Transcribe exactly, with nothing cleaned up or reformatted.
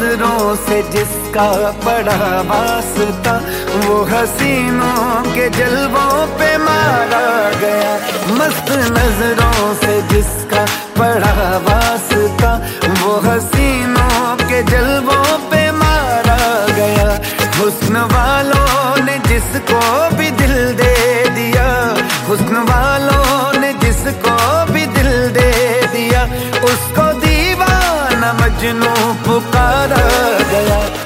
नजरों से जिसका पड़ा वास्ता, वो हसीनों के जलवों पे मारा गया। मस्त नजरों से जिसका पड़ा वास्ता, वो हसीनों के जलवों पे मारा गया। हुस्न वालों ने जिसको भी दिल दे दिया, हुस्न वालों ने जिसको भी दिल दे दिया, उसको दीवाना मजनू पुकारा गया।